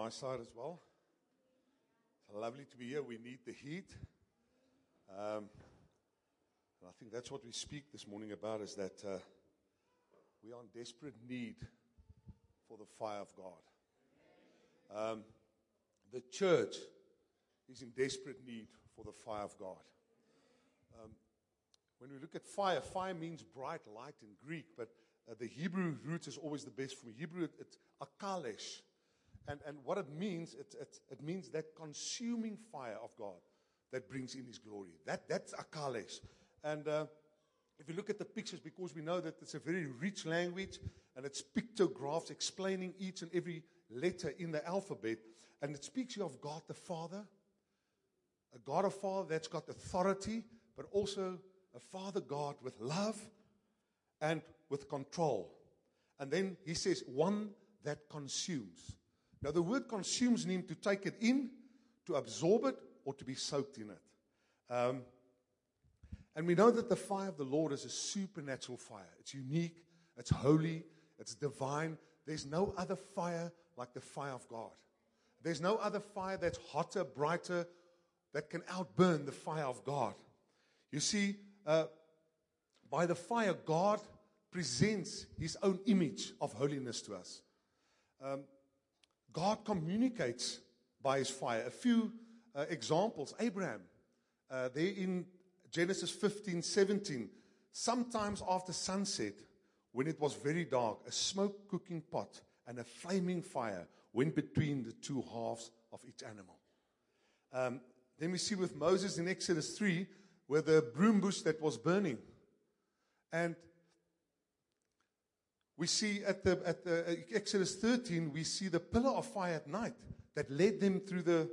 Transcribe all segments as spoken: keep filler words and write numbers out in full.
my side as well. It's lovely to be here. We need the heat. Um, and I think that's what we speak this morning about, is that uh, we are in desperate need for the fire of God. Um, the church is in desperate need for the fire of God. Um, when we look at fire, fire means bright light in Greek, but uh, the Hebrew root is always the best for me. Hebrew, it, it's akalesh. And, and what it means, it, it, it means that consuming fire of God that brings in His glory. That, that's akalesh. And uh, if you look at the pictures, because we know that it's a very rich language, and it's pictographs explaining each and every letter in the alphabet, and it speaks here of God the Father, a God of Father that's got authority, but also a Father God with love and with control. And then He says, one that consumes. Now, the word consumes means to take it in, to absorb it, or to be soaked in it. Um, and we know that the fire of the Lord is a supernatural fire. It's unique, it's holy, it's divine. There's no other fire like the fire of God. There's no other fire that's hotter, brighter, that can outburn the fire of God. You see, uh, by the fire, God presents His own image of holiness to us. Um, God communicates by His fire. A few uh, examples. Abraham, uh, there in Genesis fifteen, seventeen, sometimes after sunset, when it was very dark, a smoke cooking pot and a flaming fire went between the two halves of each animal. Um, then we see with Moses in Exodus three, where the broom bush that was burning. And we see at the at the uh, Exodus thirteen, we see the pillar of fire at night that led them through the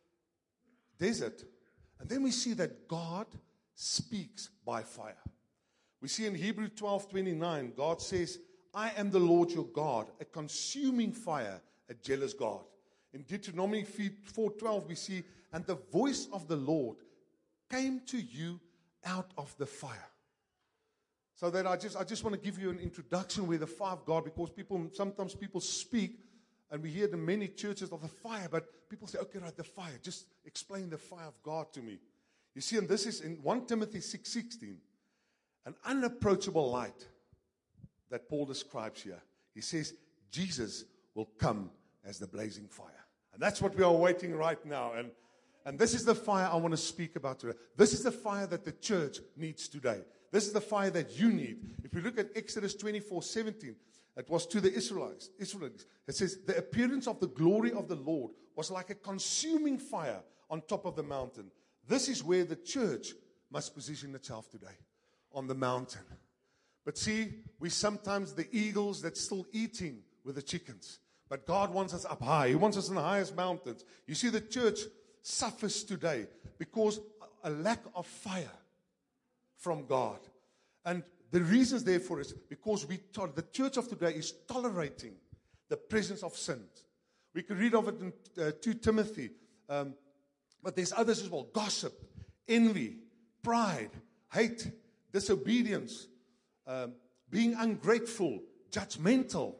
desert. And then we see that God speaks by fire. We see in Hebrew twelve twenty-nine, God says, I am the Lord your God, a consuming fire, a jealous God. In Deuteronomy four twelve, we see, and the voice of the Lord came to you out of the fire. So that I just I just want to give you an introduction with the fire of God, because people sometimes people speak, and we hear in many churches of the fire, but people say, okay, right, the fire. Just explain the fire of God to me. You see, and this is in First Timothy six sixteen, an unapproachable light that Paul describes here. He says, Jesus will come as the blazing fire. And that's what we are waiting right now. And, and this is the fire I want to speak about today. This is the fire that the church needs today. This is the fire that you need. If we look at Exodus twenty-four seventeen, it was to the Israelites. Israelites. It says, the appearance of the glory of the Lord was like a consuming fire on top of the mountain. This is where the church must position itself today, on the mountain. But see, we sometimes the eagles that's still eating with the chickens. But God wants us up high. He wants us in the highest mountains. You see, the church suffers today because a lack of fire from God. And the reasons therefore is because we to- the church of today is tolerating the presence of sins. We can read of it in uh, Second Timothy. Um, but there's others as well. Gossip, envy, pride, hate, disobedience, um, being ungrateful, judgmental.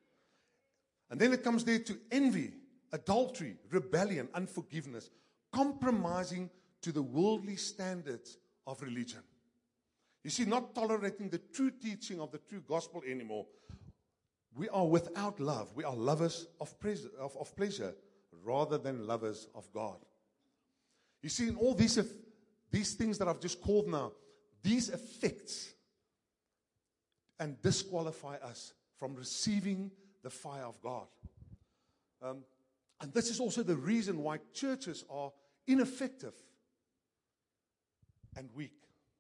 And then it comes there to envy, adultery, rebellion, unforgiveness, compromising to the worldly standards of religion. You see, not tolerating the true teaching of the true gospel anymore. We are without love. We are lovers of, pres- of, of pleasure rather than lovers of God. You see, in all these, these things that I've just called now, these effects and disqualify us from receiving the fire of God. Um, and this is also the reason why churches are ineffective and weak.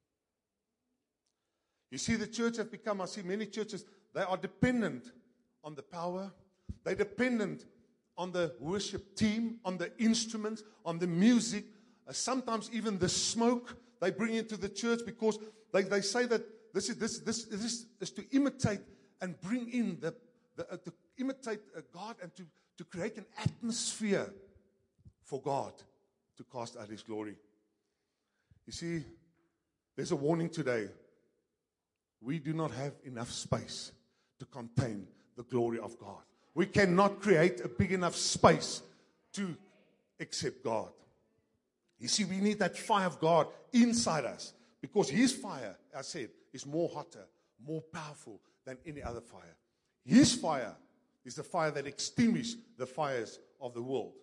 You see, the church have become, I see many churches, they are dependent on the power. They're dependent on the worship team, on the instruments, on the music, uh, sometimes even the smoke they bring into the church, because they, they say that this is, this, this, this is to imitate and bring in, the, the uh, to imitate uh, God and to, to create an atmosphere for God to cast out His glory. You see, there's a warning today. We do not have enough space to contain the glory of God. We cannot create a big enough space to accept God. You see, we need that fire of God inside us, because His fire, I said, is more hotter, more powerful than any other fire. His fire is the fire that extinguishes the fires of the world.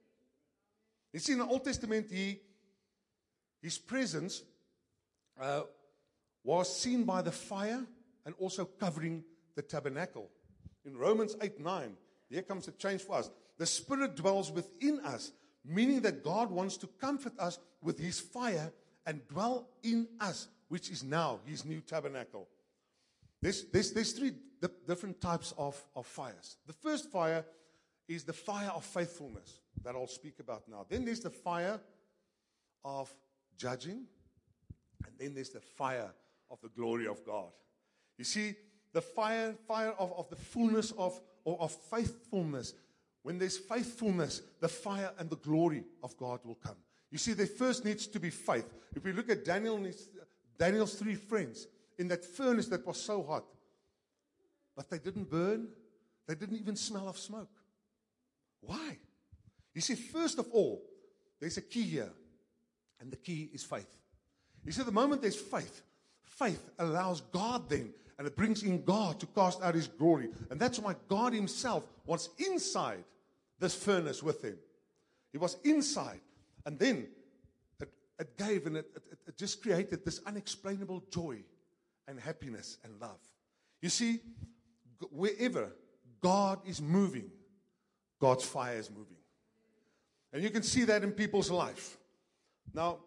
You see, in the Old Testament, he, His presence uh, was seen by the fire and also covering the tabernacle. In Romans eight nine, here comes a change for us. The Spirit dwells within us, meaning that God wants to comfort us with His fire and dwell in us, which is now His new tabernacle. There's, there's, there's three di- different types of, of fires. The first fire is the fire of faithfulness that I'll speak about now. Then there's the fire of judging, and then there's the fire of the glory of God. You see, the fire, fire of, of the fullness of, or of faithfulness. When there's faithfulness, the fire and the glory of God will come. You see, there first needs to be faith. If we look at Daniel and his, Daniel's three friends in that furnace that was so hot, but they didn't burn, they didn't even smell of smoke. Why? You see, first of all, there's a key here, and the key is faith. You see, the moment there's faith, faith allows God then, and it brings in God to cast out His glory. And that's why God Himself was inside this furnace with them. He was inside. And then it, it gave and it, it, it just created this unexplainable joy and happiness and love. You see, wherever God is moving, God's fire is moving. And you can see that in people's life. Now,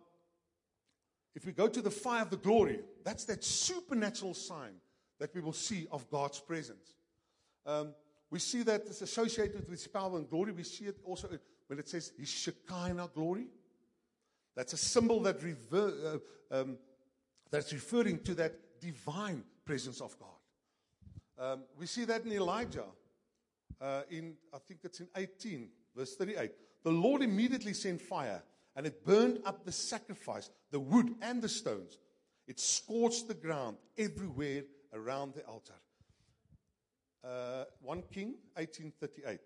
if we go to the fire of the glory, that's that supernatural sign that we will see of God's presence. Um, we see that it's associated with His power and glory. We see it also when it says His Shekinah glory. That's a symbol that rever, uh, um, that's referring to that divine presence of God. Um, we see that in Elijah. Uh, in I think it's in eighteen, verse thirty-eight. The Lord immediately sent fire, and it burned up the sacrifice, the wood and the stones. It scorched the ground everywhere around the altar. Uh, First Kings eighteen thirty-eight.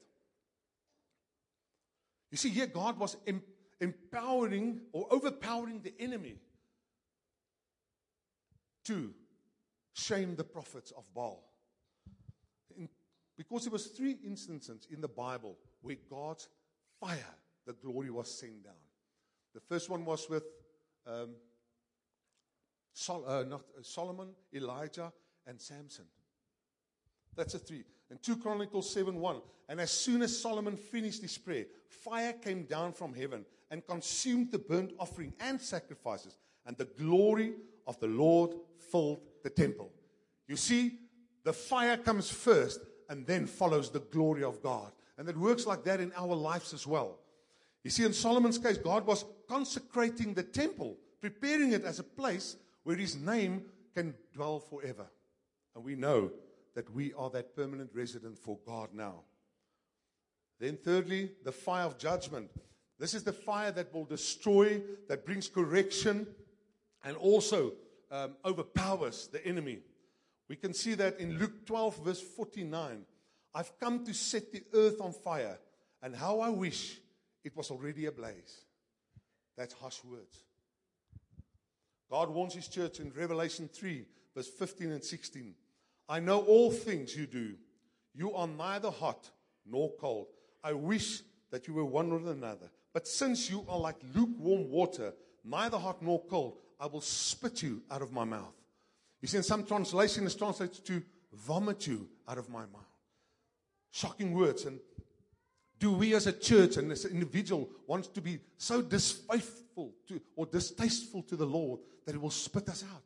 You see, here God was em- empowering or overpowering the enemy to shame the prophets of Baal. In, because there was three instances in the Bible where God's fire, the glory, was sent down. The first one was with um, Sol- uh, not, uh, Solomon, Elijah, and Samson. That's a three. And Second Chronicles seven one. And as soon as Solomon finished his prayer, fire came down from heaven and consumed the burnt offering and sacrifices. And the glory of the Lord filled the temple. You see, the fire comes first and then follows the glory of God. And it works like that in our lives as well. You see, in Solomon's case, God was consecrating the temple, preparing it as a place where His name can dwell forever. And we know that we are that permanent resident for God now. Then thirdly, the fire of judgment. This is the fire that will destroy, that brings correction, and also um, overpowers the enemy. We can see that in Luke twelve, verse forty-nine. I've come to set the earth on fire, and how I wish it was already ablaze. That's harsh words. God warns His church in Revelation three, verse fifteen and sixteen. I know all things you do. You are neither hot nor cold. I wish that you were one or another. But since you are like lukewarm water, neither hot nor cold, I will spit you out of my mouth. You see, in some translation, it's translated to vomit you out of my mouth. Shocking words. And do we as a church and as an individual want to be so disfaithful to or distasteful to the Lord that He will spit us out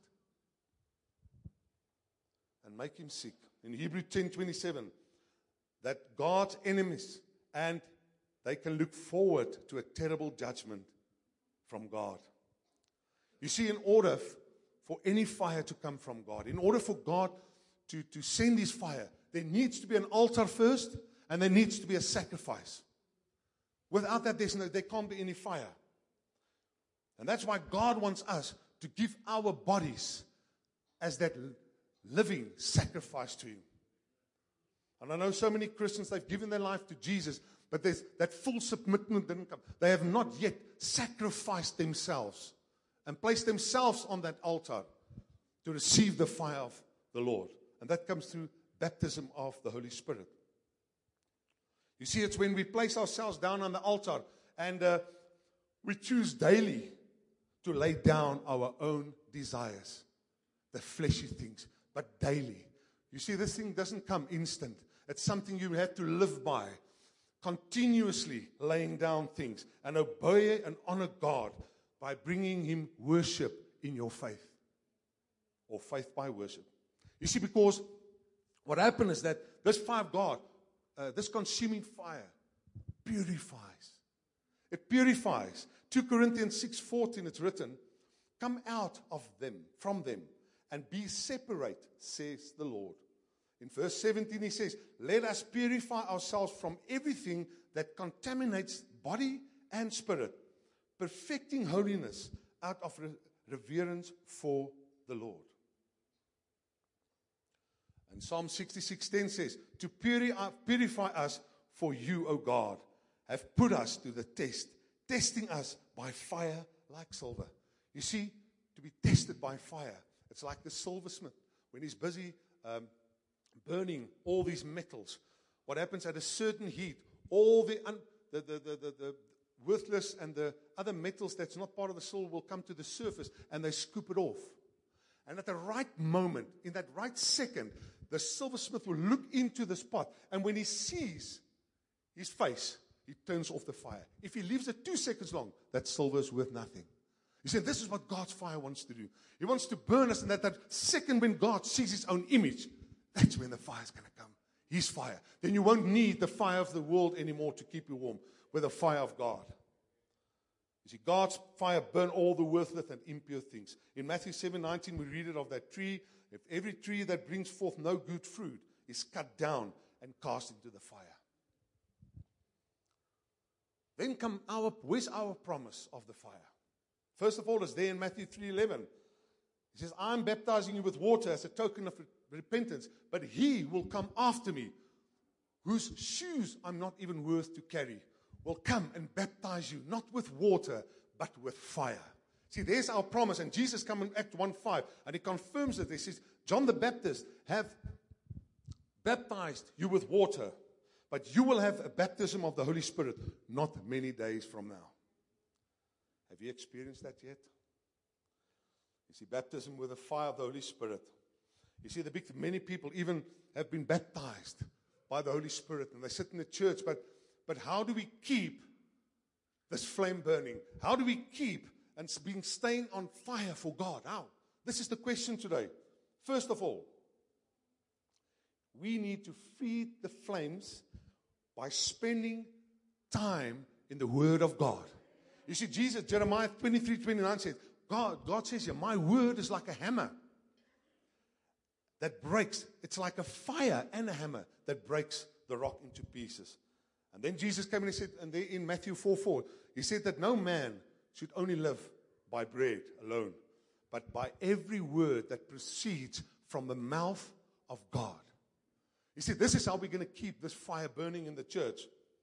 and make Him sick? In Hebrews ten twenty-seven, that God's enemies, and they can look forward to a terrible judgment from God. You see, in order f- for any fire to come from God, in order for God to, to send His fire, there needs to be an altar first, and there needs to be a sacrifice. Without that, there's no, there can't be any fire. And that's why God wants us to give our bodies as that living sacrifice to Him. And I know so many Christians, they've given their life to Jesus, but there's that full submission didn't come. They have not yet sacrificed themselves and placed themselves on that altar to receive the fire of the Lord. And that comes through baptism of the Holy Spirit. You see, it's when we place ourselves down on the altar and uh, we choose daily to lay down our own desires, the fleshy things, but daily. You see, this thing doesn't come instant. It's something you have to live by, continuously laying down things and obey and honor God by bringing Him worship in your faith, or faith by worship. You see, because what happened is that this fire of God, uh, this consuming fire, purifies. It purifies. two Corinthians six fourteen, it's written, come out of them, from them, and be separate, says the Lord. In verse seventeen, he says, let us purify ourselves from everything that contaminates body and spirit, perfecting holiness out of re- reverence for the Lord. And Psalm sixty-six ten says, to purify, purify us for you, O God, have put us to the test, testing us by fire like silver. You see, to be tested by fire, it's like the silversmith when he's busy um, burning all these metals. What happens at a certain heat, all the, un, the, the, the, the, the worthless and the other metals that's not part of the silver will come to the surface and they scoop it off. And at the right moment, in that right second, the silversmith will look into this pot, and when he sees his face, he turns off the fire. If he leaves it two seconds long, that silver is worth nothing. You see, this is what God's fire wants to do. He wants to burn us, and that, that second when God sees His own image, that's when the fire is going to come. His fire. Then you won't need the fire of the world anymore to keep you warm, with the fire of God. You see, God's fire burn all the worthless and impure things. In Matthew seven nineteen, we read it of that tree. If every tree that brings forth no good fruit is cut down and cast into the fire. Then come our, where's our promise of the fire? First of all, it's there in Matthew three eleven. He says, I'm baptizing you with water as a token of repentance, but He will come after me, whose shoes I'm not even worth to carry, will come and baptize you, not with water, but with fire. See, there's our promise. And Jesus comes in Acts one five, and He confirms it. He says, John the Baptist have baptized you with water, but you will have a baptism of the Holy Spirit not many days from now. Have you experienced that yet? You see, baptism with the fire of the Holy Spirit. You see, the big, many people even have been baptized by the Holy Spirit, and they sit in the church, but, but how do we keep this flame burning? How do we keep and being staying on fire for God? How? This is the question today. First of all, we need to feed the flames by spending time in the Word of God. You see, Jesus, Jeremiah twenty-three twenty-nine says, God, God says here, my word is like a hammer that breaks. It's like a fire and a hammer that breaks the rock into pieces. And then Jesus came and He said, and there in Matthew four four, He said that no man should only live by bread alone, but by every word that proceeds from the mouth of God. You see, this is how we're going to keep this fire burning in the church.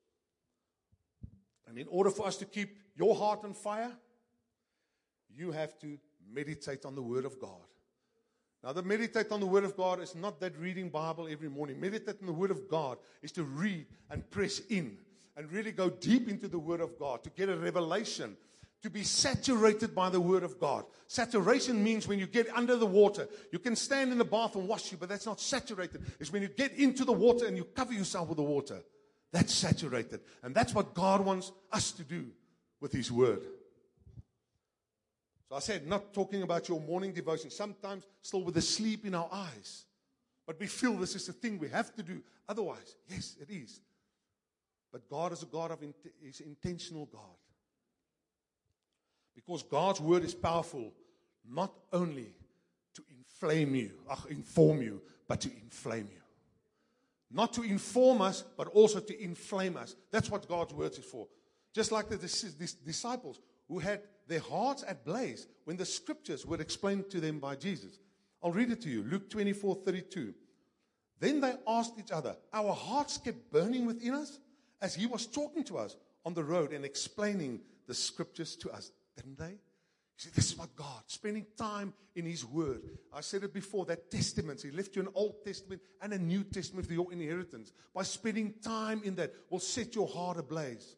And in order for us to keep your heart on fire, you have to meditate on the Word of God. Now, the meditate on the Word of God is not that reading Bible every morning. Meditate on the Word of God is to read and press in and really go deep into the Word of God, to get a revelation, to be saturated by the Word of God. Saturation means when you get under the water, you can stand in the bath and wash you, but that's not saturated. It's when you get into the water and you cover yourself with the water. That's saturated. And that's what God wants us to do with His Word. So I said, not talking about your morning devotion, sometimes still with the sleep in our eyes. But we feel this is a thing we have to do. Otherwise, yes, it is. But God is a God of, He's an intentional God. Because God's Word is powerful, not only to inflame you, uh, inform you, but to inflame you. Not to inform us, but also to inflame us. That's what God's Word is for. Just like the disciples who had their hearts at blaze when the scriptures were explained to them by Jesus. I'll read it to you. Luke twenty-four thirty-two. Then they asked each other, our hearts kept burning within us as he was talking to us on the road and explaining the scriptures to us. Didn't they? You see, this is what God, spending time in his word. I said it before, that testament, he left you an Old Testament and a New Testament for your inheritance. By spending time in that will set your heart ablaze.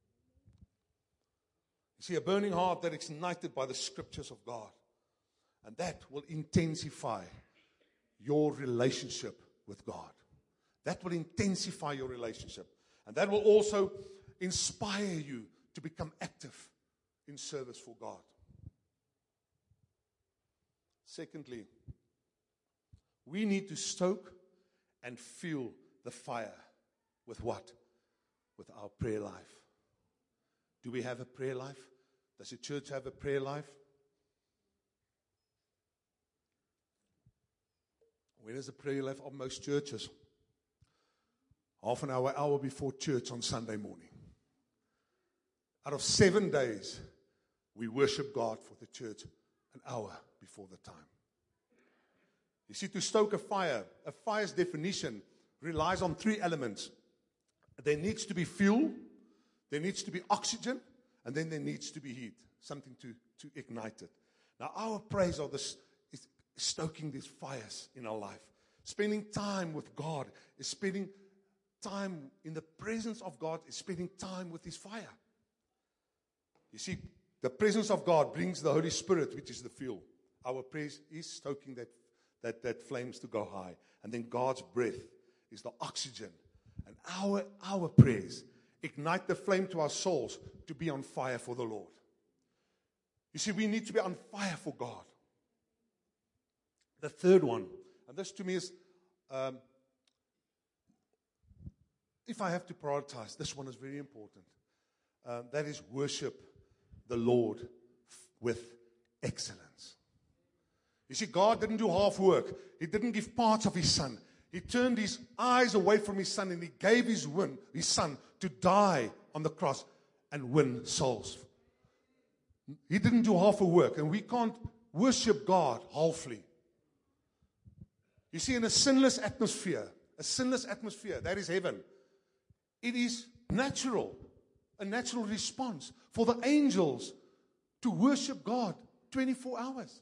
You see, a burning heart that is ignited by the scriptures of God. And that will intensify your relationship with God. That will intensify your relationship. And that will also inspire you to become active in service for God. Secondly, we need to stoke and fuel the fire with what? With our prayer life. Do we have a prayer life? Does the church have a prayer life? Where is the prayer life of most churches? Half an hour, hour before church on Sunday morning. Out of seven days, we worship God for the church an hour before the time. You see, to stoke a fire, a fire's definition relies on three elements. There needs to be fuel, there needs to be oxygen, and then there needs to be heat, something to, to ignite it. Now, our praise of this is stoking these fires in our life. Spending time with God is spending time in the presence of God, is spending time with his fire. You see, the presence of God brings the Holy Spirit, which is the fuel. Our praise is stoking that, that, that flames to go high. And then God's breath is the oxygen. And our, our praise ignite the flame to our souls to be on fire for the Lord. You see, we need to be on fire for God. The third one, and this to me is, um, if I have to prioritize, this one is very important. Um, that is worship the Lord f- with excellence. You see, God didn't do half work. He didn't give parts of his son. He turned his eyes away from his son and he gave his, win, his son to die on the cross and win souls. He didn't do half a work, and we can't worship God halfly. You see, in a sinless atmosphere, a sinless atmosphere, that is heaven, it is natural, a natural response for the angels to worship God twenty-four hours.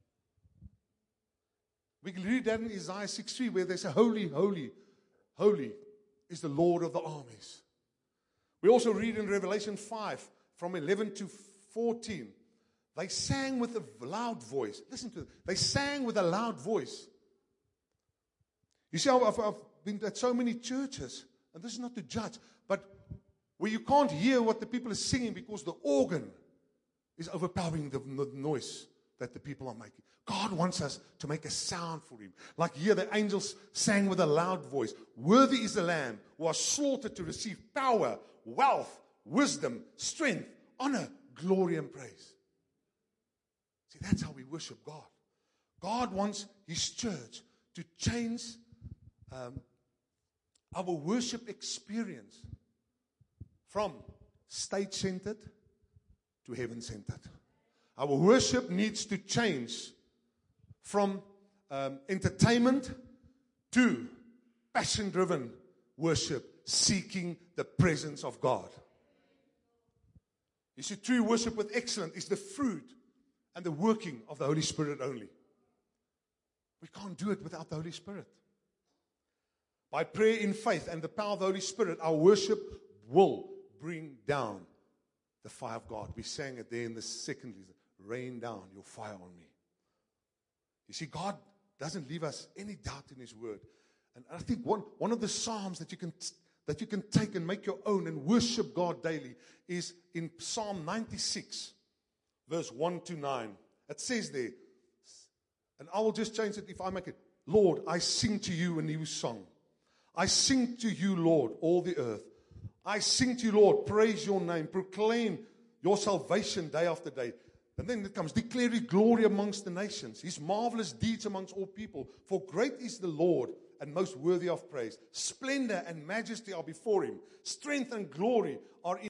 We can read that in Isaiah six three, where they say, holy, holy, holy is the Lord of the armies. We also read in Revelation five, from eleven to fourteen, they sang with a loud voice. Listen to it. They sang with a loud voice. You see, I've, I've been at so many churches, and this is not to judge, but where you can't hear what the people are singing because the organ is overpowering the, the noise that the people are making. God wants us to make a sound for him. Like here, the angels sang with a loud voice. Worthy is the Lamb who was slaughtered to receive power, wealth, wisdom, strength, honor, glory, and praise. See, that's how we worship God. God wants his church to change um, our worship experience from state-centered to heaven-centered. Our worship needs to change from um, entertainment to passion-driven worship, seeking the presence of God. You see, true worship with excellence is the fruit and the working of the Holy Spirit only. We can't do it without the Holy Spirit. By prayer in faith and the power of the Holy Spirit, our worship will bring down the fire of God. We sang it there in the second, rain down your fire on me. You see, God doesn't leave us any doubt in his word. And I think one, one of the Psalms that you can that you can take and make your own and worship God daily is in Psalm ninety-six, verse one to nine. It says there, and I will just change it if I make it, Lord, I sing to you a new song. I sing to you, Lord, all the earth. I sing to you, Lord, praise your name, proclaim your salvation day after day. And then it comes, declare his glory amongst the nations, his marvelous deeds amongst all people. For great is the Lord and most worthy of praise. Splendor and majesty are before him. Strength and glory are in